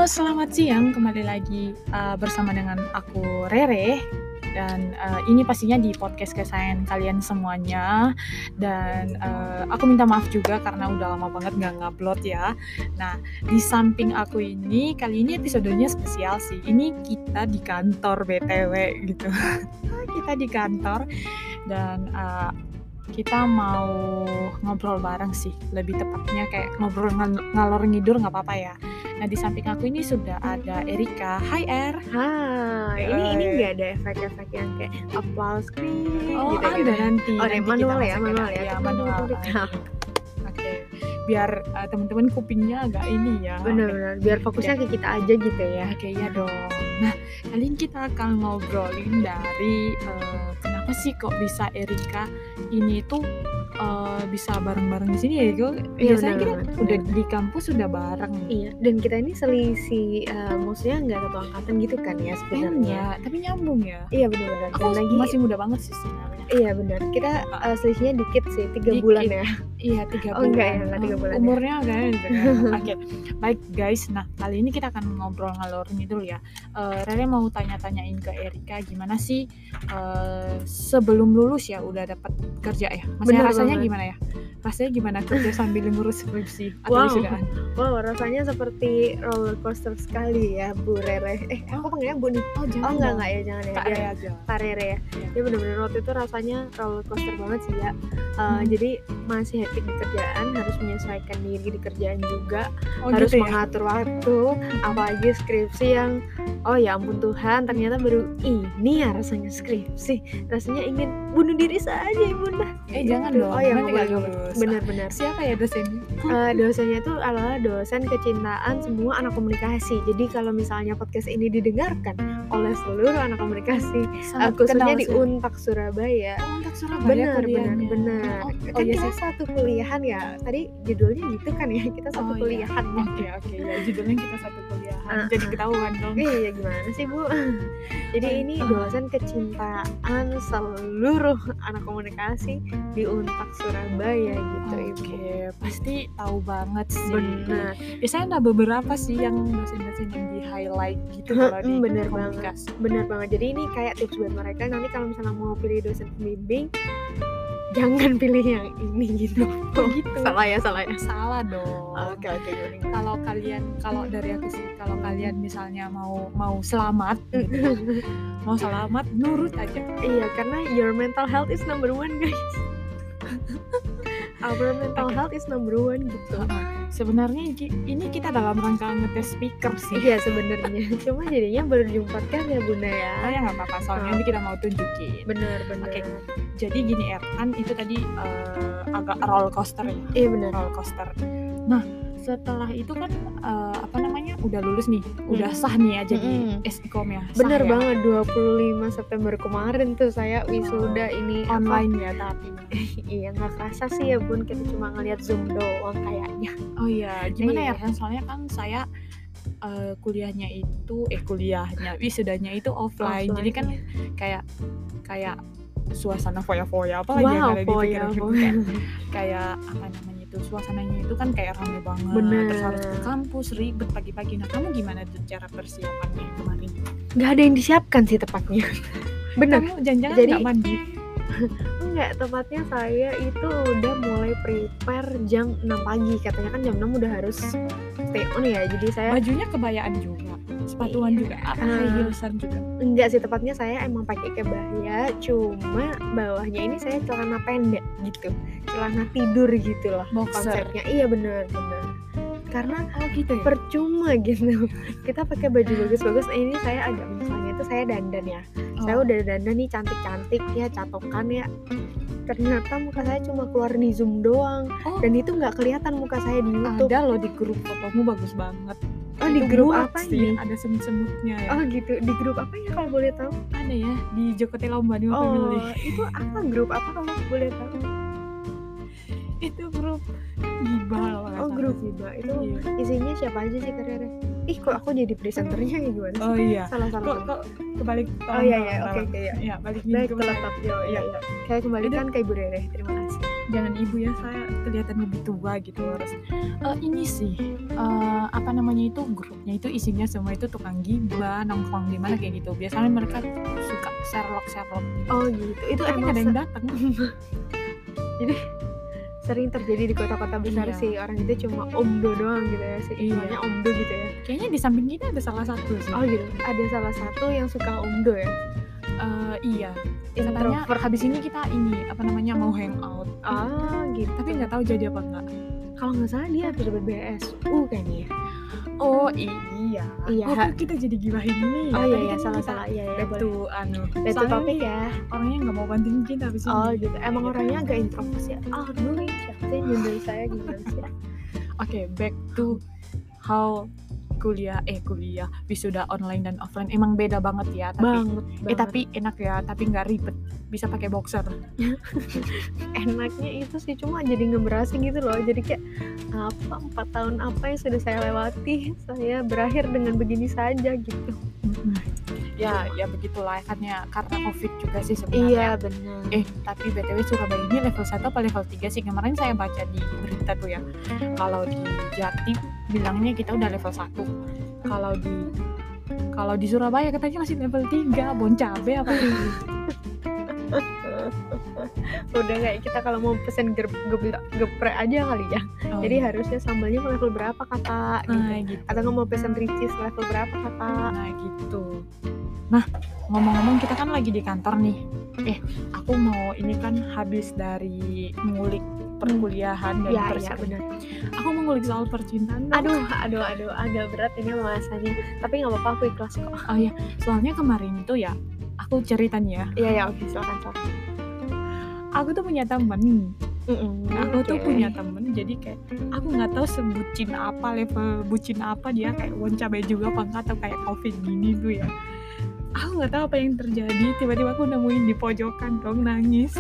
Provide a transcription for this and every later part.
Selamat siang, kembali lagi bersama dengan aku Rere. Dan ini pastinya di podcast kesayangan kalian semuanya. Dan aku minta maaf juga karena udah lama banget gak ngupload ya. Nah, di samping aku ini, kali ini episodenya spesial sih. Ini kita di kantor BTW gitu. Kita di kantor dan kita mau ngobrol bareng sih. Lebih tepatnya kayak ngobrol ngalor ngidur gak apa-apa ya. Nah, di samping aku ini sudah ada Erika. Hai Er. Hai, ini nggak ada efek-efek yang kayak applause Oh, gitu ada gitu. nanti. Oh, nanti manual kita ya, masukin manual ya. Ya, manual. Oke. Biar teman-teman kupingnya agak ini ya. Benar-benar. Biar fokusnya ke kita aja gitu ya. Oke, ya dong. Nah, kali ini kita akan ngobrolin dari kenapa sih kok bisa Erika ini tuh bisa bareng-bareng di sini ya, Go? Biasanya kita udah di kampus sudah bareng. Iya, dan kita ini selisih maksudnya nggak satu angkatan gitu kan ya sebenarnya. Tapi nyambung ya. Iya benar-benar. Aku lagi masih muda banget sih sebenarnya. Iya benar. Kita selisihnya dikit sih, 3 bulan ya. Iya, 3 bulan. Oh enggak ya, enggak 3 bulan. Umurnya kayaknya gitu kan. Oke. Baik guys, nah kali ini kita akan ngobrol ngalor ngidul ya. Rere mau tanya-tanyain ke Erika gimana sih sebelum lulus ya udah dapat kerja ya. Maksudnya rasanya gimana ya? Rasanya gimana kerja sambil ngurus skripsi atau wisudaan? Wow, rasanya seperti roller coaster sekali ya Bu Rere. Aku panggilnya Bu nih. Oh enggak ya, jangan ya. Kak Rere aja. Kak Rere ya. Ya benar-benar waktu itu rasanya roller coaster banget sih ya. Jadi masih hektik di kerjaan, harus menyesuaikan diri di kerjaan juga, harus mengatur waktu, apalagi skripsi yang ya ampun Tuhan, ternyata baru ini ya rasanya skripsi. Rasanya ingin bunuh diri saja Ibunda. Jangan dong. Oh ya, nanti gak lulus. Benar-benar. Siapa ya dosennya? Dosennya itu adalah dosen kecintaan semua anak komunikasi. Jadi kalau misalnya podcast ini didengarkan oleh seluruh anak komunikasi, khususnya di Unpak Surabaya. Unpak Surabaya. Benar. Oh iya kita satu kuliahan ya. Tadi judulnya gitu kan ya, kita satu kuliahan. Oke ya, judulnya kita satu kuliahan. Jadi ketahuan dong. Iya, gimana sih Bu? Jadi ini dosen kecintaan seluruh anak komunikasi di Unpak Surabaya gitu. Oke, pasti tahu banget sih. Benar. Biasanya ada beberapa sih yang dosen-dosen yang di highlight gitu kalau di komunikasi. Benar banget. Jadi ini kayak tips buat mereka nanti kalau misalnya mau pilih dosen pembimbing, jangan pilih yang ini gitu. Gitu. Salah ya. Salah dong. Oke. Kalau dari aku sih, kalau kalian misalnya mau selamat, gitu, mau selamat, nurut aja. Iya, karena your mental health is number one, guys. Our mental health is number one gitu. Sebenarnya ini kita dalam rangka ngetes speaker sih. Iya sebenarnya. Cuma jadinya baru di podcast ya Bunda ya. Ya nggak apa-apa. Soalnya ini kita mau tunjukin. Benar. Oke. Jadi gini kan itu tadi agak roller coaster ya. Iya benar. Roller coaster. Nah setelah itu kan udah lulus nih, udah sah nih ya jadi SIKOM ya. Bener banget, 25 September kemarin tuh saya wisuda ini online ya tapi. Iya nggak kerasa sih ya Bun, kita cuma ngeliat Zoom doang kayaknya. Oh iya, gimana ya kan soalnya kan saya wisudanya itu offline. Jadi kan kayak suasana foya-foya apa lagi yang ada di pikiran kayak apa namanya itu, suasananya itu kan kayak ramai banget. Bener. Terus harus ke kampus ribet pagi-pagi. Nah kamu gimana tuh cara persiapannya kemarin? Nggak ada yang disiapkan sih tepatnya. Bener. Kamu jangan-jangan nggak mandi? Enggak, tepatnya saya itu udah mulai prepare jam 6 pagi. Katanya kan jam 6 udah harus stay on ya. Jadi saya bajunya kebayaan juga, sepatuan juga, apa high heelsan juga? Enggak sih, tepatnya saya emang pakai kebaya, cuma bawahnya ini saya celana pendek gitu, celana tidur gitu loh. Boxer. Konsepnya. Iya benar. Karena gitu ya? Percuma gitu. Kita pakai baju bagus-bagus. Ini saya agak misalnya itu saya dandan ya. Saya udah dandan nih cantik-cantik ya, catokan ya. Ternyata muka saya cuma keluar di Zoom doang. Dan itu nggak kelihatan muka saya di YouTube. Ada loh di grup fotomu bagus banget. Oh di grup apa sih? nih? Ada semut-semutnya ya. Oh gitu, di grup apa ya kalau boleh tahu? Ada ya, di Jokote Lomba di Family. Itu apa, grup apa kalau boleh tahu? Itu grup Giba loh. Grup Giba. Itu isinya siapa aja sih Karere? Kok aku jadi presenternya ya gimana sih? Oh iya. Salah. Kok kebalik. Oh iya, oke ya. Balik ke laptop. Iya. Saya kembalikan ke Ibu Rere. Terima kasih. jangan ibu ya, saya kelihatan lebih tua gitu. Terus ini sih apa namanya itu, grupnya itu isinya semua itu tukang gibah, nongkrong di mana kayak gitu. Biasanya mereka suka Sherlock Oh gitu, itu tapi emang nggak ada yang datang. jadi sering terjadi di kota-kota besar Iya. sih, orang itu cuma omdo doang gitu ya, istilahnya omdo gitu ya. Kayaknya di samping kita ada salah satu sih. Oh gitu, ada salah satu yang suka omdo ya. Iya, katanya Introvert. habis ini kita ini apa namanya mau hangout, Gitu. tapi nggak tahu jadi apa enggak. Kalau nggak salah dia habis dapat BSU kayaknya ya. Oh iya. Iya. Kok kita jadi gibahin ini ya? Oh iya Tadi iya, kan salah iya ya, back boleh. to Back to soalnya topik nih, ya. orangnya nggak mau bantuin kita habis ini. Oh gitu, emang orangnya agak introvert sih. Dulu siapa sih nyundul saya gimana sih? Oke, back to how kuliah wisuda online dan offline emang beda banget ya, tapi banget. tapi enak ya, tapi nggak ribet, bisa pakai boxer. Enaknya itu sih cuma jadi ngeberasa gitu loh, jadi kayak 4 tahun apa yang sudah saya lewati, saya berakhir dengan begini saja gitu. Ya begitulah kan ya, karena covid juga sih Iya sebenarnya. benar. Tapi BTW Surabaya ini level 1 apa level 3 sih? Kemarin saya baca di berita tuh ya, kalau di Jatim bilangnya kita udah level 1, kalau di Surabaya katanya masih level 3, bon cabe apa ini. Udah kayak kita kalau mau pesen geprek aja kali ya. Jadi harusnya sambalnya level berapa kakak gitu. gitu. Atau nggak mau pesen ricis level berapa kakak. Nah gitu. Nah, ngomong-ngomong kita kan lagi di kantor nih. Aku mau ini kan habis dari ngulik perkuliahan dan Iya benar. Aku mau ngulik soal percintaan. Aduh, agak berat ini bahasanya. Tapi nggak apa-apa, aku ikhlas kok. Oh iya, soalnya kemarin itu ya, aku ceritanya. Iya, oke, silakan. Aku tuh punya temen. Aku tuh Oke. punya temen, jadi kayak aku nggak tahu sebucin apa, level bucin apa dia, kayak bon cabe juga apa enggak, atau kayak covid gini tuh ya. Aku nggak tahu apa yang terjadi, tiba-tiba aku nemuin di pojokan dong nangis.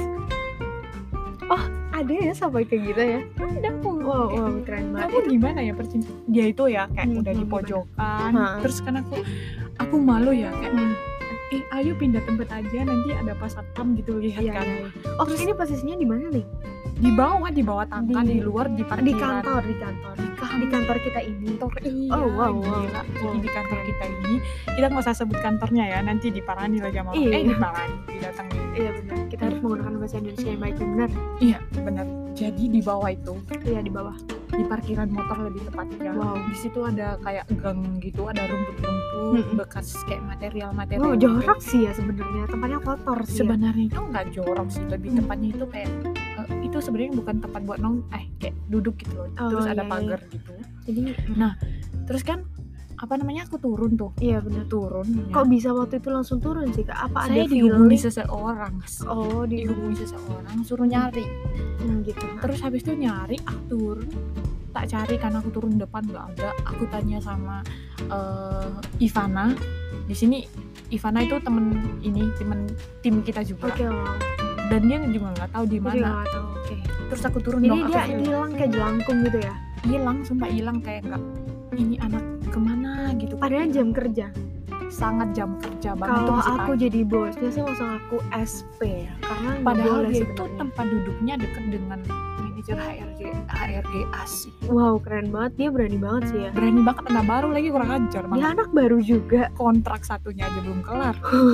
Ada ya sampai kayak gitu ya? Ada aku. Wow, keren banget. Kamu gimana ya percintaan? Dia itu ya kayak udah di gimana? pojokan, Hah. terus kan aku malu ya kayak ayo pindah tempat aja, nanti ada pas satpam gitu lihat Iya, kan. iya. Oh, terus ini posisinya di mana nih? Di bawah tangga, di luar di parkiran. Di kantor kita ini. Iya, Oh, wow. gila. Jadi di kantor kita ini, kita nggak usah sebut kantornya ya, nanti diparani lagi sama Iya. diparani, didatengin. Iya benar. Kita harus menggunakan bahasa Indonesia yang baik dan benar. Iya, benar. Jadi di bawah itu, Iya, di bawah. di parkiran motor lebih tepatnya. Wow. Di situ ada kayak gang gitu, ada rumput-rumput bekas kayak material-material. Wow, jorok sih ya sebenarnya. Tempatnya kotor sih. Sebenarnya itu nggak jorok sih, lebih tepatnya itu kayak itu sebenarnya bukan tempat buat kayak duduk gitu loh. Oh, Terus ada iya, pagar gitu. Jadi, Terus kan apa namanya, aku turun tuh. iya benar. Turun. Kok bisa waktu itu langsung turun sih Kak? Apa Saya ada dihubungi feeling? seseorang. Oh, Dihubungi seseorang, suruh nyari. Gitu. Terus habis itu nyari, aku turun. Tak cari karena aku turun depan nggak ada. Aku tanya sama Ivana. Di sini Ivana itu temen tim kita juga. Oke, wow. Dan dia juga nggak tahu di Aku juga mana. nggak tahu. Oke. Terus aku turun Jadi dong. dia hilang kayak jelangkung gitu ya? Hilang, sumpah hilang, kayak nggak. Ini anak kemana gitu. Padahal jam kerja. Sangat jam kerja banget. Kalau masih aku pagi. jadi bosnya sih langsung aku SP ya. Karena nggak Padahal boleh dia itu sebenarnya. tempat duduknya dekat dengan manajer HRGA sih. Wow, keren banget. Dia berani banget sih ya. Berani banget, anak baru lagi, kurang ajar Dia banget. anak baru juga. Kontrak satunya aja belum kelar.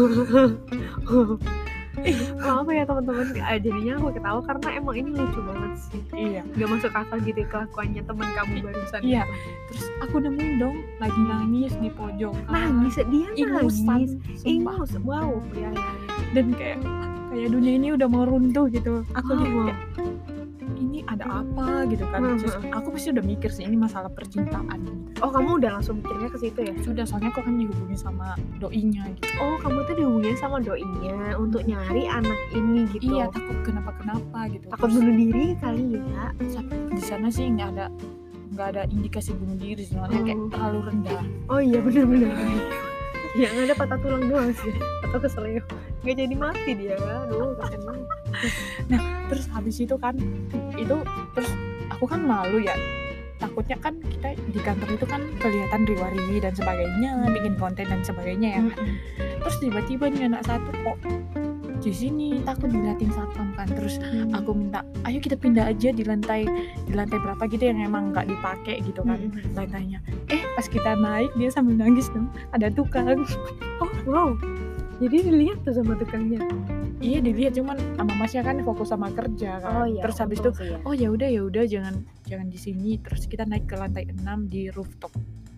Apa ya teman-teman, jadinya aku ketawa karena emang ini lucu banget sih. Iya. Gak masuk akal gitu kelakuannya teman kamu barusan. Iya. Terus aku nemuin dong lagi nangis di pojokan. Nangis, dia Ingusan, nangis. sumpah. Ingus, wow. Ya. Dan kayak dunia ini udah mau runtuh gitu. Aku Oh, lihat wow. kayak, ini ada apa gitu kan. Terus aku pasti udah mikir sih ini masalah percintaan. Oh, kamu udah langsung mikirnya ke situ ya? Sudah, soalnya aku kan dihubungi sama doinya gitu. Oh, kamu tuh dihubungin sama doinya untuk nyari anak ini gitu. Iya, takut kenapa gitu. Takut Terus bunuh diri kali ya. di sana sih nggak ada indikasi bunuh diri, soalnya kayak terlalu rendah. Oh iya, bener-bener. Yang ada patah tulang doang sih. Atau keselio. Gak jadi mati dia. Aduh, kasian banget. Terus habis itu kan terus aku kan malu ya, takutnya kan kita di kantor itu kan kelihatan riwa-riwi dan sebagainya, bikin konten dan sebagainya ya. Terus tiba-tiba nih anak satu kok di sini, takut diliatin satpam kan. Terus aku minta, ayo kita pindah aja di lantai berapa gitu yang emang nggak dipakai gitu kan lantainya. Pas kita naik dia sambil nangis dong, ada tukang. Oh wow, jadi dilihat tuh sama tukangnya. Iya dilihat, cuman sama masnya kan fokus sama kerja kan. Oh iya, terus habis itu ya udah jangan di sini. Terus kita naik ke lantai 6 di rooftop.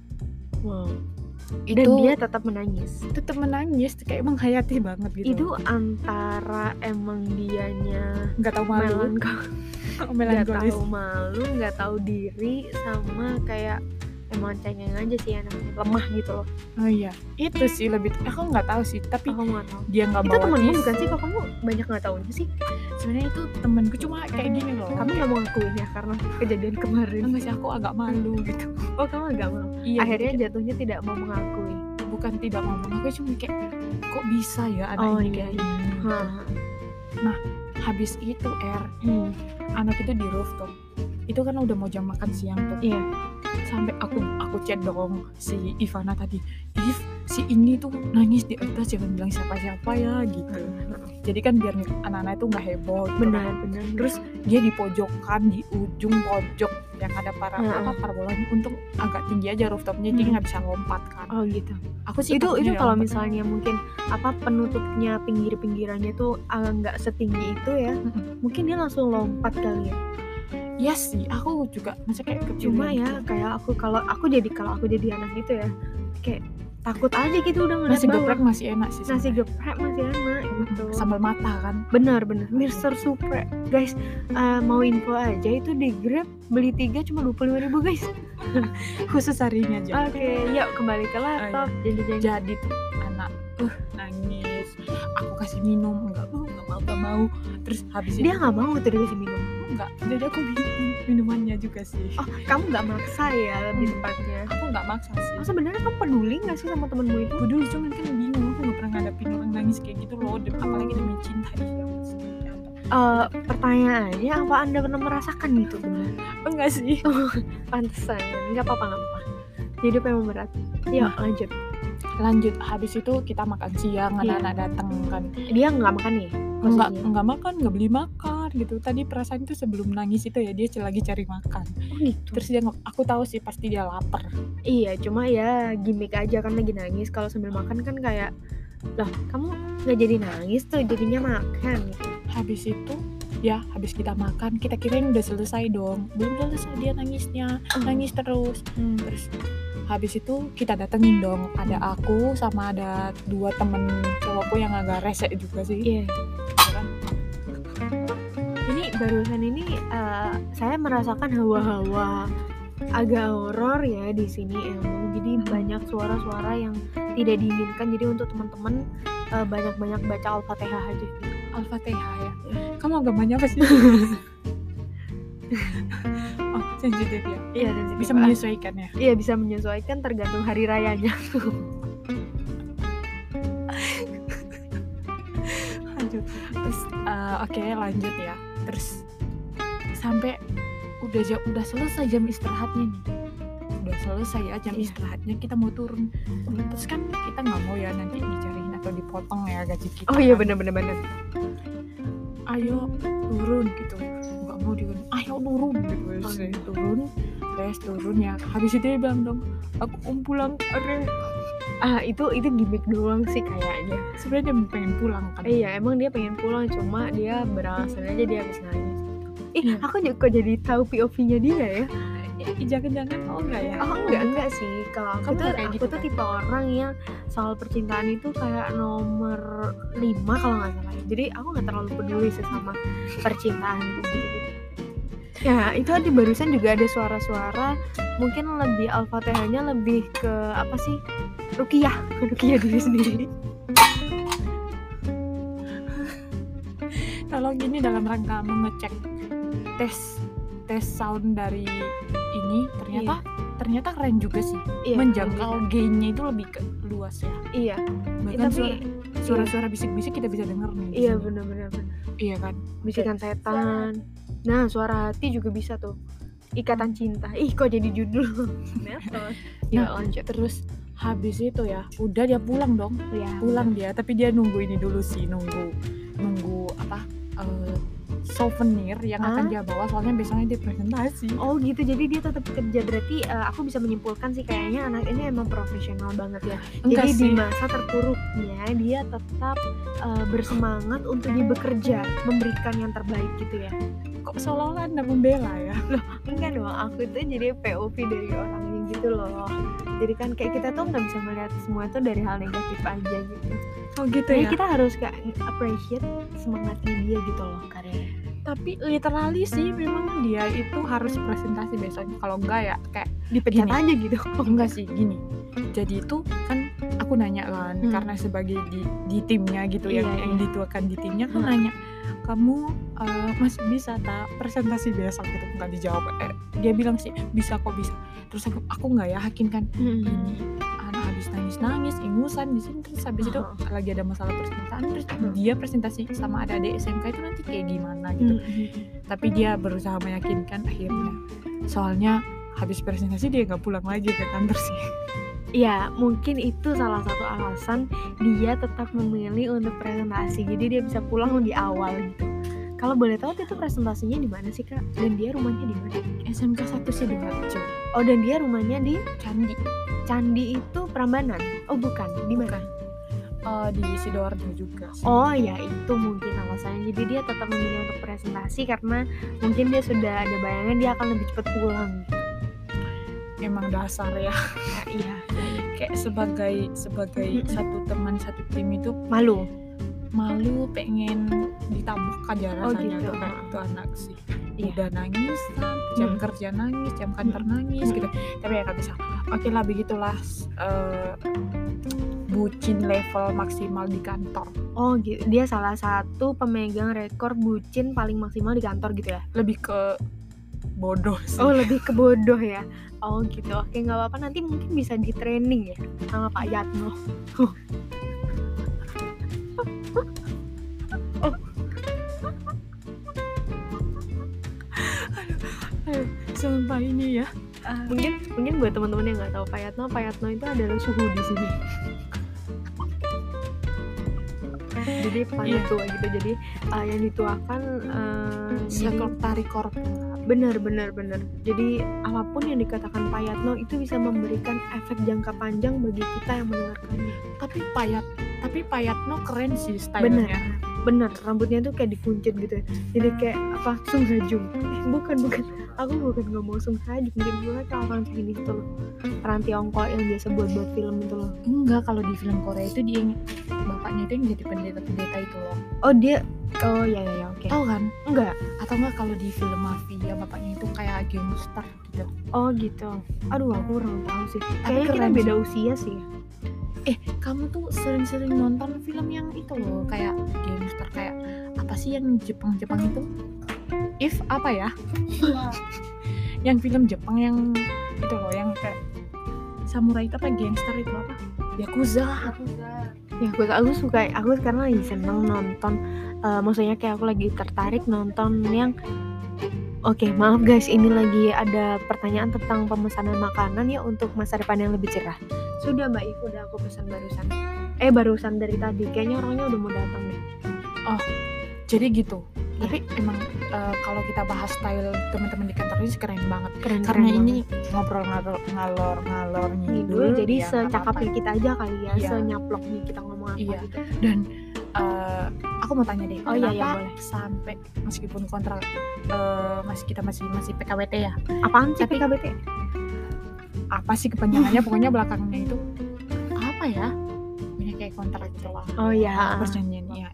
Wow. Itu Dan dia tetap menangis, kayak menghayati banget gitu. Itu antara emang dianya nggak tahu malu, nggak tahu malu, nggak tahu diri, sama kayak emang cengeng aja sih anaknya, lemah gitu loh. Oh iya, itu sih lebih, aku nggak tahu sih, tapi aku nggak tahu. Dia nggak bawa. Itu temenmu bukan sih? Kok kamu banyak nggak tahunya sih? Sebenarnya itu temenku, cuma kayak gini loh. Kamu nggak mau ngakuin ya karena kejadian kemarin? Enggak sih, aku agak malu gitu. Oh kamu agak malu? Iya. Akhirnya jatuhnya tidak mau mengakui. Bukan tidak mau mengakui, cuma kayak kok bisa ya anak ini kayak gini. Nah habis itu anak itu di rooftop. Itu kan udah mau jam makan siang tuh. Iya. Sampai aku chat dong si Ivana tadi, Iv, si ini tuh nangis di atas, jangan bilang siapa-siapa ya gitu. Jadi kan biar anak-anak itu nggak heboh. Benar. Terus dia di pojokan, di ujung pojok yang ada parabolanya. Untung agak tinggi aja rooftopnya, jadi nggak bisa lompat kan. Oh gitu. Aku sih itu kalau misalnya mungkin penutupnya pinggir-pinggirannya tuh nggak setinggi itu ya, mungkin dia langsung lompat kali ya. Iya sih, aku juga masa kayak cuma ya gitu. Kayak kalau aku jadi anak gitu ya, kayak takut aja gitu udah ngeliat nasi geprek masih enak sih. Nasi geprek masih enak gitu. Sambal mata kan. Benar. Mr. Supre. Guys, mau info aja itu di Grab beli 3 cuma 25.000 guys. Khusus hari ini aja. Oke, yuk kembali ke laptop. Jadi tuh anak nangis. Aku kasih minum, enggak mau. Terus habis dia nggak mau tuh dikasih minum. Enggak, jadi aku minumannya juga sih. Oh, kamu nggak maksa ya lebih tepatnya? Aku nggak maksa sih. Sebenarnya kamu peduli nggak sih sama temenmu itu? Peduli, cuman kan bingung, aku nggak pernah ngadapin orang nangis kayak gitu loh, apalagi demi cinta ya. Pertanyaannya, apa Anda pernah merasakan itu benar? Enggak sih. Pantesan, nggak apa-apa. Hidup emang berat. Yuk lanjut. Habis itu kita makan siang, anak-anak datang kan. Dia nggak makan nih? Nggak makan, nggak beli makan gitu. Tadi perasaan itu sebelum nangis itu ya dia lagi cari makan. Gitu. Terus dia, aku tahu sih pasti dia lapar. Iya, cuma ya gimmick aja kan lagi nangis. Kalau sambil makan kan kayak, lah kamu nggak jadi nangis tuh, jadinya makan gitu. Habis itu ya habis kita makan, kita kirain udah selesai dong. Belum selesai dia nangisnya, nangis terus. Terus habis itu kita datengin dong, ada aku sama ada 2 temen cowokku yang agak rese juga sih. Iya. Ini barusan ini saya merasakan hawa-hawa agak horor ya di sini emang. Jadi banyak suara-suara yang tidak diinginkan. Jadi untuk teman-teman banyak-banyak baca Al-Fatihah aja. Al-Fatihah ya. Kamu agamanya apa sih? Oh, sensitif ya? Iya, sensitif. Bisa menyesuaikan ya? Iya, bisa menyesuaikan tergantung hari rayanya. Lanjut. Terus oke, lanjut ya. Terus sampai udah selesai jam istirahatnya nih. Udah selesai ya jam istirahatnya, kita mau turun. Terus kan kita nggak mau ya nanti dicariin atau dipotong ya gaji kita. Oh iya, benar. Ayo turun gitu. Mau diurun, ayo turun gitu. Turun ya. Habis itu dia bilang dong, aku pulang Are. Itu gimmick doang sih kayaknya. Sebenarnya dia pengen pulang kan. Iya, emang dia pengen pulang, cuma dia beralasan aja dia habis nangis. Aku juga jadi tahu POV-nya dia ya. Jangan-jangan enggak ya? Enggak sih. Kalau aku tuh tipe orang yang soal percintaan itu kayak nomor 5 kalau nggak salah. Jadi aku nggak terlalu peduli sih sama percintaan gitu. Ya itu tadi barusan juga ada suara-suara, mungkin lebih Al-Fatihahnya lebih ke apa sih? Ruqyah diri sendiri. Kalau gini dalam rangka mengecek tes sound dari ini, ternyata keren juga sih. Iya, menjangkau gainnya itu lebih ke luas ya. Iya. Bahkan suara-suara bisik-bisik kita bisa denger nih. Iya, benar. Iya kan? Bisikan setan. Nah, suara hati juga bisa tuh. Ikatan cinta. Kok jadi judul. Ya, lanjut. Terus habis itu ya udah dia pulang dong. Ya, Pulang dia, tapi dia nunggu ini dulu sih, nunggu apa souvenir yang akan dia bawa, soalnya besoknya dia presentasi. Oh gitu, jadi dia tetap kerja. Berarti aku bisa menyimpulkan sih kayaknya anak ini emang profesional banget ya. Enggak Jadi sih. di masa terpuruknya dia tetap bersemangat untuk bekerja, memberikan yang terbaik gitu ya. Kok seolah-olah Anda membela ya? Loh, enggak dong, aku tuh jadi POV dari orangnya gitu loh. Jadi kan kayak kita tuh nggak bisa melihat semua itu dari hal negatif aja gitu. Oh gitu Jadi ya. kita harus kayak appreciate semangatnya dia gitu loh karyanya. Tapi literally sih memang dia itu harus presentasi besoknya, kalau enggak ya kayak Dipecat gini. aja gitu. Enggak sih, gini. Jadi itu kan aku nanya kan, karena sebagai di timnya gitu, Iya, yang iya. dituakan di timnya, aku nanya, kamu masih bisa tak presentasi besok gitu? Nggak dijawab. Dia bilang sih bisa kok, bisa. Terus aku nggak yakin kan, ini anak habis nangis ingusan di sini, terus habis itu lagi ada masalah percintaan, terus dia presentasi sama adik-adik SMK itu nanti kayak gimana gitu. Tapi dia berusaha meyakinkan akhirnya, soalnya habis presentasi dia nggak pulang lagi ke kantor sih. Ya, mungkin itu salah satu alasan dia tetap memilih untuk presentasi. Jadi dia bisa pulang lebih awal gitu. Kalau boleh tahu itu presentasinya di mana sih Kak? Dan dia rumahnya di mana? SMK 1 sih di Harjo. Oh, dan dia rumahnya di Candi. Candi itu Prambanan. Oh, bukan. Di mana? Di Sidoarjo juga sih. Oh ya, itu mungkin alasannya. Jadi dia tetap memilih untuk presentasi karena mungkin dia sudah ada bayangan dia akan lebih cepat pulang. Emang dasar ya. Iya. Kayak sebagai satu teman satu tim itu Malu pengen ditabuk aja rasanya. gitu. Tuh kayak itu anak sih. Iya. Udah nangis, jam kerja nangis, jam kantor nangis gitu. Tapi ya nggak bisa. Oke lah, begitulah bucin level maksimal di kantor. Oh gitu. Dia salah satu pemegang rekor bucin paling maksimal di kantor gitu ya. Lebih ke bodoh sih. Oh, lebih ke bodoh ya. Oh gitu. Oke, nggak apa-apa, nanti mungkin bisa di training ya sama Pak Yatno. Sumpah ini ya. Mungkin buat teman-teman yang nggak tahu Pak Yatno itu adalah suhu di sini. Jadi paling tua gitu. Jadi yang dituakan Sekretari korp. benar. Jadi apapun yang dikatakan Pak Yatno itu bisa memberikan efek jangka panjang bagi kita yang mendengarkannya. Tapi Pak Yatno keren sih stylenya. Bener, rambutnya tuh kayak dikuncit gitu. Jadi kayak apa? Sung Ha-jung. Bukan. Aku bukan ngomong Sung Ha-jung. Mungkin gue kayak orang kayak gini gitu loh. Orang Tiongkok yang biasa buat film itu loh. Enggak, kalau di film Korea itu dia bapaknya itu yang jadi pendeta itu loh. Oh dia, oh ya oke. Tahu kan? Enggak. Atau enggak kalau di film Mafia bapaknya itu kayak gangster gitu. Oh gitu. Aduh, aku kurang tahu sih. Tapi Kayaknya kita keren beda sih. usia sih. Kamu tuh sering-sering nonton film yang itu loh, kayak gangster, kayak apa sih yang Jepang itu? If apa ya? Yang film Jepang yang itu loh, yang kayak samurai itu apa, gangster itu apa? Yakuza. Ya aku sekarang lagi seneng nonton. Maksudnya kayak aku lagi tertarik nonton yang Oke, maaf guys, ini lagi ada pertanyaan tentang pemesanan makanan ya untuk masa depan yang lebih cerah. Sudah Mbak Ibu, udah aku pesan barusan. Barusan dari tadi, kayaknya orangnya udah mau datang deh. Oh, jadi gitu. Ya. Tapi emang kalau kita bahas style teman-teman di kantor ini keren banget. Keren Karena banget. ini ngobrol ngalor ngidul, jadi ya, secakapnya kita aja kali ya, Iya. senyaploknya kita ngomong apa Iya. gitu. Dan aku mau tanya deh, Oh, iya, kenapa boleh. sampai meskipun kontrak kita masih PKWT ya, Apaan sih Tapi- PKBT? apa sih kepanjangannya, pokoknya belakangnya itu apa ya, punya kayak kontrak gitu lah, Oh ya. perjanjian ya.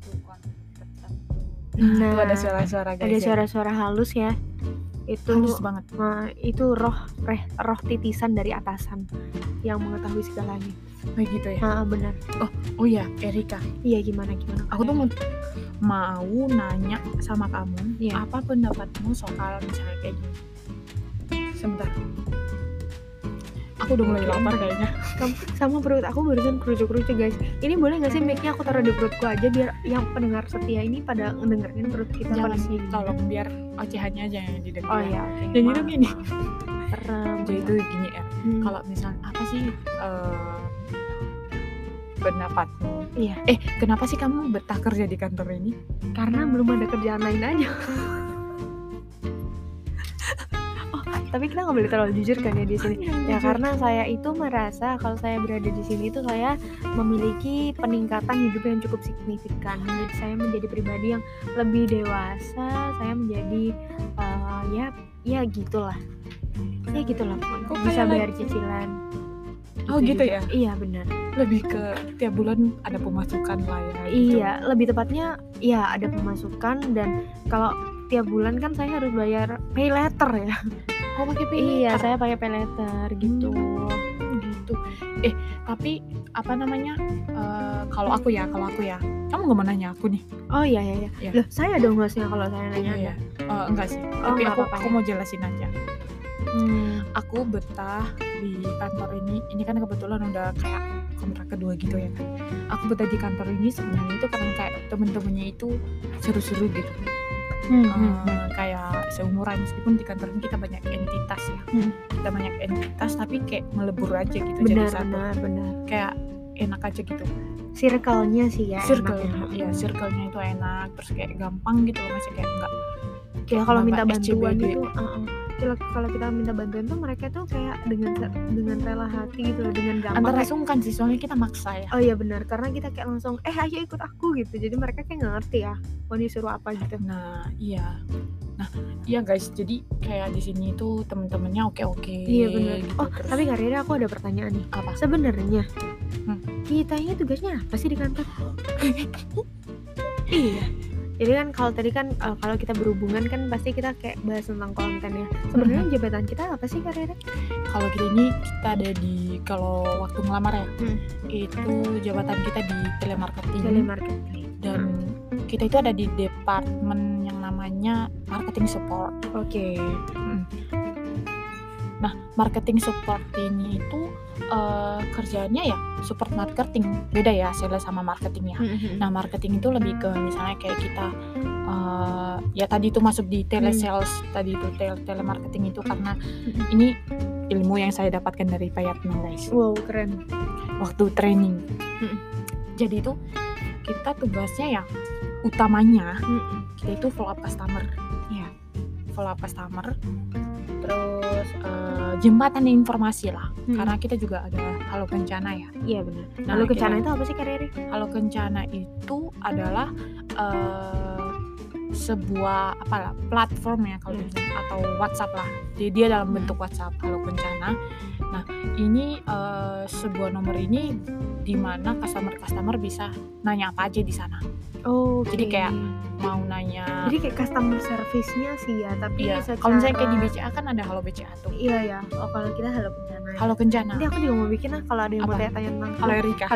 Nah, Itu ada suara-suara guys, ada ya. suara-suara halus ya. Itu Halus banget. itu roh titisan dari atasan yang mengetahui segalanya. Begitu ya. Benar. Oh ya, Erika, Iya, gimana? aku tuh mau nanya sama kamu, Iya. apa pendapatmu soal misalnya kayak gini. Sebentar, aku udah mulai Oke. lapar kayaknya. Kamu sama perut aku barusan kerucuk-kerucuk guys. Ini boleh nggak sih mic-nya aku taruh di perutku aja biar yang pendengar setia ini pada ngedengerin perut kita pada Jangan, sini. tolong biar ocehannya aja yang didengar. Oh iya, oke. Yang itu Maaf. gini. Serem. Jadi itu gini ya. Kalau misalnya apa sih pendapatmu. Iya. Kenapa sih kamu betah kerja di kantor ini? Karena belum ada kerjaan lain aja. Tapi kita nggak boleh terlalu jujur kan ya di sini. Ya karena saya itu merasa kalau saya berada di sini itu saya memiliki peningkatan hidup yang cukup signifikan. Jadi saya menjadi pribadi yang lebih dewasa. Saya menjadi ya gitulah. Ya gitulah. Kok Bisa kayak bayar cicilan. Oh gitu juga. ya? Iya benar. Lebih ke tiap bulan ada pemasukan lah ya. Iya, lebih tepatnya ya ada pemasukan, dan kalau tiap bulan kan saya harus bayar pay letter ya. Oh pakai pay Iya, letter? saya pakai pay letter gitu. Gitu. Tapi apa namanya? Kalau aku ya, kamu nggak mau nanya aku nih? Oh iya. Iya. Loh, saya dong hostnya kalau saya nanya Anda. Enggak sih. Oh, Tapi nggak apa-apa aku ya. mau jelasin aja. Aku betah di kantor ini. Ini kan kebetulan udah kayak kontrak kedua gitu ya kan. Aku betah di kantor ini sebenarnya itu karena kayak temen-temennya itu seru-seru gitu. Kayak seumuran, meskipun di kantor ini kita banyak entitas ya. Kita banyak entitas tapi kayak melebur aja gitu jadi satu. Benar. Kayak enak aja gitu. Circle-nya sih ya. Circle-nya itu enak, terus kayak gampang gitu loh, masih kayak enggak. Ya kalau minta Maba bantuan SCBD. itu, kalau kita minta bantuan tuh mereka tuh kayak dengan rela hati gitu loh, dengan gampang. Antara Kayak, sungkan sih, soalnya kita maksa ya. oh iya benar, karena kita kayak langsung ayo ikut aku gitu. Jadi mereka kayak nggak ngerti ya mau disuruh apa gitu. Nah iya guys, jadi kayak di sini tuh temen-temennya oke. Iya benar. Gitu, Terus. Tapi Karina, aku ada pertanyaan nih. Apa? Sebenarnya kita ini tugasnya apa sih di kantor? Iya. Jadi kan kalau tadi kan kalau kita berhubungan kan pasti kita kayak bahas tentang konten ya. Sebenarnya jabatan kita apa sih, Karina? Kalau kita ini kita ada di, kalau waktu ngelamar ya, itu jabatan kita di telemarketing. Dan kita itu ada di departemen yang namanya marketing support. Oke. Nah, marketing support ini itu kerjaannya ya support marketing. Beda ya sales sama marketing ya. Nah, marketing itu lebih ke misalnya kayak kita ya tadi itu masuk di telesales, tadi itu telemarketing itu karena ini ilmu yang saya dapatkan dari Payatno guys. Wow, keren. Waktu training. Jadi itu kita tugasnya ya utamanya kita itu follow up customer. Iya. Follow up customer. Terus jembatan informasi lah, karena kita juga ada Halo Kencana ya. Iya benar. Nah, Halo Kencana itu apa sih, Karina? Halo Kencana itu adalah sebuah platform ya kalau atau WhatsApp lah. Jadi dia dalam bentuk WhatsApp, Halo Kencana. Nah, ini sebuah nomor ini di mana customer bisa nanya apa aja di sana. Oh, jadi kayak mau nanya. Jadi kayak customer service-nya sih ya, tapi kalau misalnya kayak di BCA kan ada Halo BCA tuh. Iya ya. Oh, kalau kita Halo Kencana. Ya. Halo Kencana. Nanti aku juga mau bikin kalau ada yang mau tanya tentang Halo Erika.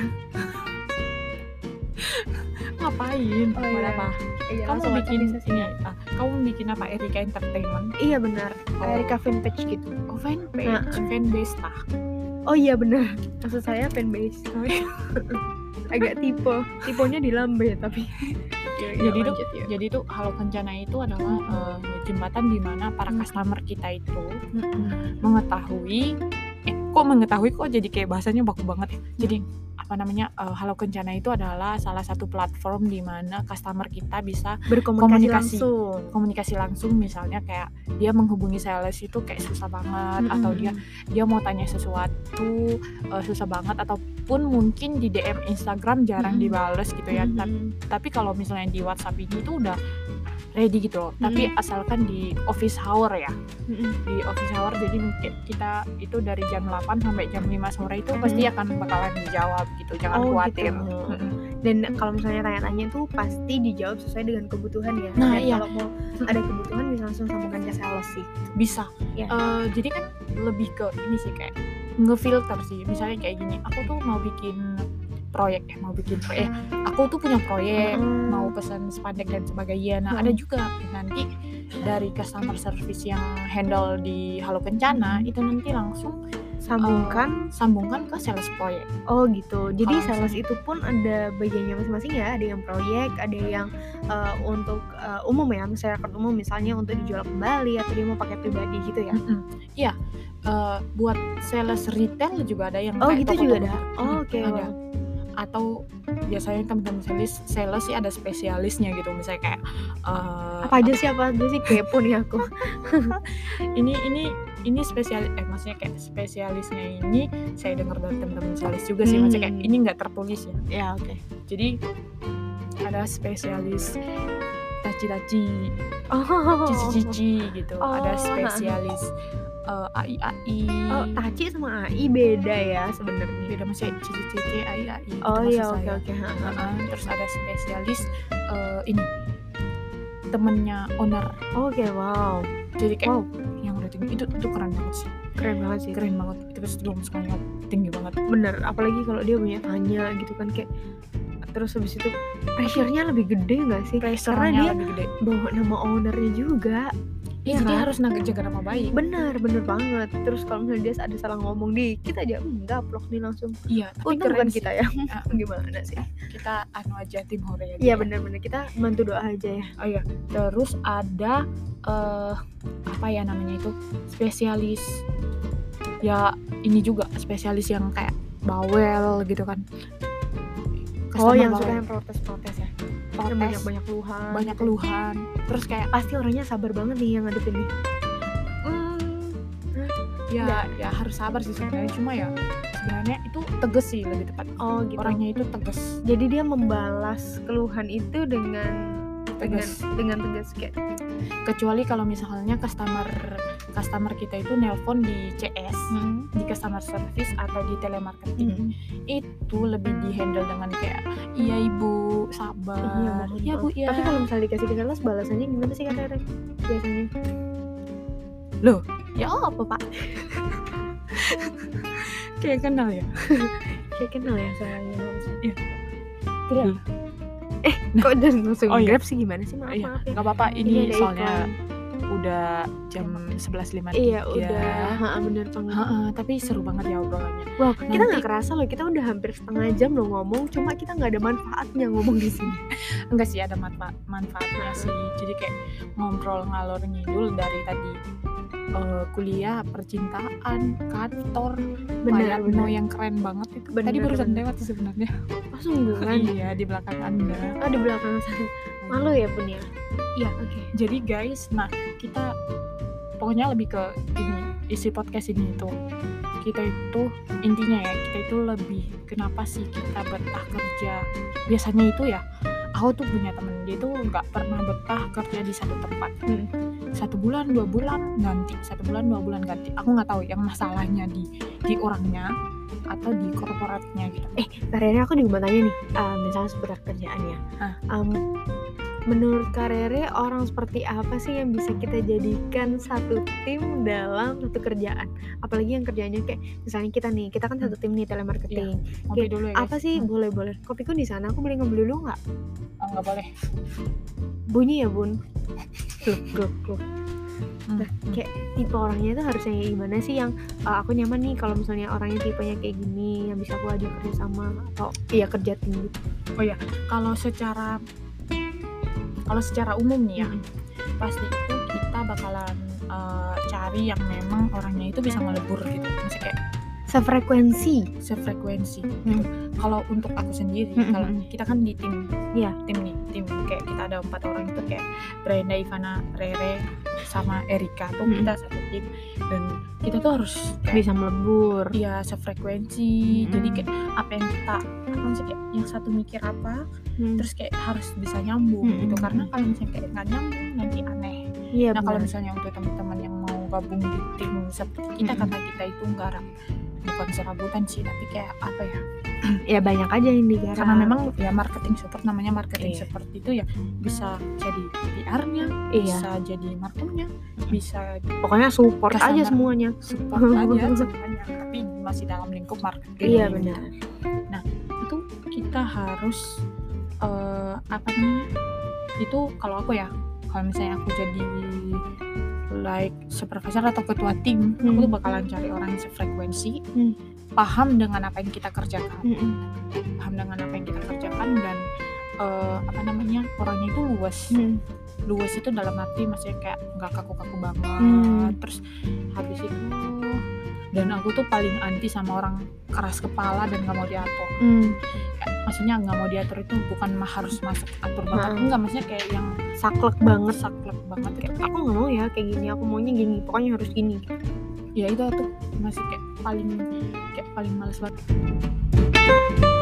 Ngapain? Oh, iya. Apa? Iya, kamu bikin ini kamu bikin apa? Erika Entertainment? Iya benar. Erika fanpage gitu. Oh, fanpage, fanbase lah. Oh iya benar. Maksud saya fanbase. Agak tipenya di lambe tapi. Jadi itu Halo Kencana itu adalah jembatan di mana para customer kita itu mengetahui kok jadi kayak bahasanya baku banget ya. Jadi Halo Kencana itu adalah salah satu platform di mana customer kita bisa komunikasi langsung. Misalnya kayak dia menghubungi sales itu kayak susah banget, atau dia mau tanya sesuatu susah banget, ataupun mungkin di DM Instagram jarang dibales gitu ya. Tapi kalau misalnya di WhatsApp ini tuh udah ready gitu loh. Tapi asalkan di office hour ya. Di office hour, jadi kita itu dari jam 8 sampai jam 5 sore itu pasti akan bakalan dijawab gitu. Jangan khawatir. Gitu. Dan kalau misalnya tanya-tanya itu pasti dijawab sesuai dengan kebutuhan ya. Nah, dan iya. Kalau mau ada kebutuhan bisa langsung sambungkan ke sales sih. Bisa. Ya. Jadi kan lebih ke ini sih, kayak ngefilter sih. Misalnya kayak gini, aku tuh mau bikin proyek, aku tuh punya proyek, mau pesan spandek dan sebagainya. Nah, ada juga nanti dari customer service yang handle di Halo Kencana itu nanti langsung sambungkan ke sales proyek. Oh gitu. Jadi sales itu pun ada bagiannya masing-masing ya. Ada yang proyek, ada yang untuk umum ya, masyarakat umum, misalnya untuk dijual kembali atau dia mau pakai pribadi gitu ya. Iya. Buat sales retail juga ada yang gitu juga ada. Ada. atau biasanya teman-teman sales sih ada spesialisnya gitu, misalnya kayak apa aja sih kepo nih aku. ini spesialis maksudnya kayak spesialisnya ini saya dengar dari teman-teman sales juga sih, maksudnya kayak ini nggak tertulis ya. Ya oke. Jadi ada spesialis taci-taci, cici-cici gitu. Ada spesialis AI. Oh, taci sama AI beda ya sebenarnya. Beda, maksudnya cici-cici, AI. Oh iya, oke. Terus ada spesialis ini temennya owner. Oke, wow. Jadi kayak yang rating itu keren banget sih. Keren banget. Itu pasti semuanya tinggi banget. Bener, apalagi kalau dia banyak tanya gitu kan, kayak terus habis itu pressure-nya lebih gede nggak sih? Karena dia lebih gede. bawa nama ownernya juga. Iya, jadi harus jaga nama baik. Bener banget. Terus kalau misalnya dia ada salah ngomong dikit aja, gaplok nih langsung. Iya, tapi untung keren kan kita ya. Gimana sih? Kita aja tim hore ya. Iya bener-bener, kita bantu doa aja ya. Oh iya, terus ada apa ya namanya itu, spesialis ya, ini juga spesialis yang kayak bawel gitu kan. Yang suka yang protes ya. Yang banyak keluhan. Terus kayak pasti orangnya sabar banget nih yang ngadepin nih. Ya harus sabar sih sebenarnya, cuma ya sebenarnya itu tegas sih lebih tepat. Oh gitu. Orangnya itu tegas. Jadi dia membalas keluhan itu dengan tegas kayak. Kecuali kalau misalnya customer kita itu nelpon di CS, di customer service atau di telemarketing, itu lebih di-handle dengan kayak iya ibu sabar, iya bu ya. Tapi kalau misalnya dikasih kelas balasannya gimana sih kata biasanya? Loh, ya apa pak? Kayak kenal ya soalnya. Iya. Grab. Kok udah langsung Grab sih, gimana sih? Maaf ya. Gak apa-apa, ini soalnya udah jam 11.53. Iya udah, bener banget. Tapi seru banget ya obrolannya. Wah, kita nggak kerasa loh, kita udah hampir setengah jam loh ngomong, cuma kita nggak ada manfaatnya ngomong di sini. Enggak sih, ada manfaatnya sih. Jadi kayak ngobrol ngalor ngidul dari tadi kuliah, percintaan, kantor, bener yang keren banget itu. Tadi barusan lewat sih sebenarnya. Sungguh kan? Iya, di belakang Anda. Oh, di belakang saya. Malu ya Bun ya? Iya, oke. Jadi guys, nah kita pokoknya lebih ke ini, isi podcast ini itu. Kita itu intinya ya, kita itu lebih kenapa sih kita betah kerja. Biasanya itu ya, aku tuh punya temen, dia tuh nggak pernah betah kerja di satu tempat. 1 bulan 2 bulan ganti, 1 bulan 2 bulan ganti. Aku nggak tahu yang masalahnya di orangnya atau di korporatnya gitu. Karirnya aku juga mau tanya nih, misalnya seputar kerjaannya. Menurut Karere, orang seperti apa sih yang bisa kita jadikan satu tim dalam satu kerjaan? Apalagi yang kerjanya kayak misalnya kita kan satu tim nih telemarketing. Ngopi dulu ya guys. Apa sih? Boleh. Kopiku di sana, aku boleh ngambil dulu nggak? Oh, nggak boleh. Bunyi ya Bun. Gluk. Nah, kayak tipe orangnya itu harusnya gimana sih yang aku nyaman nih kalau misalnya orangnya tipenya kayak gini, yang bisa aku ajak kerja sama atau kerja tim gitu. Oh ya, kalau secara umum nih ya, pasti itu kita bakalan cari yang memang orangnya itu bisa ngelebur gitu, maksudnya kayak sefrekuensi. Kalau untuk aku sendiri, kalau kita kan di tim kayak kita ada 4 orang itu kayak Brenda, Ivana, Rere sama Erika tuh kita satu tim, dan kita tuh harus kayak bisa melebur. Iya, sefrekuensi. Jadi kayak apa yang kita kayak yang satu mikir apa, terus kayak harus bisa nyambung gitu, karena kalau misalnya kayak nggak nyambung nanti aneh. Nah kalau misalnya untuk teman-teman yang mau gabung di tim seperti kita, kata kita itu bukan serabutan sih, tapi kayak apa ya? Ya banyak aja yang digarap. Karena memang ya marketing support, namanya marketing support itu ya bisa jadi PR-nya, bisa jadi marketingnya, bisa pokoknya support aja semuanya. Tapi masih dalam lingkup marketing. Iya benar. Nah itu kita harus apa namanya? Itu kalau aku ya, kalau misalnya aku jadi supervisor atau ketua tim, aku tuh bakalan cari orang yang sefrekuensi, paham dengan apa yang kita kerjakan, dan orangnya itu luas itu dalam arti maksudnya kayak nggak kaku-kaku banget. Terus habis itu Dan aku tuh paling anti sama orang keras kepala dan nggak mau diatur. Kayak, maksudnya nggak mau diatur itu bukan harus masuk atur banget, enggak, maksudnya kayak yang saklek banget kayak aku nggak mau ya kayak gini, aku maunya gini, pokoknya harus gini. Ya itu tuh masih kayak paling males banget.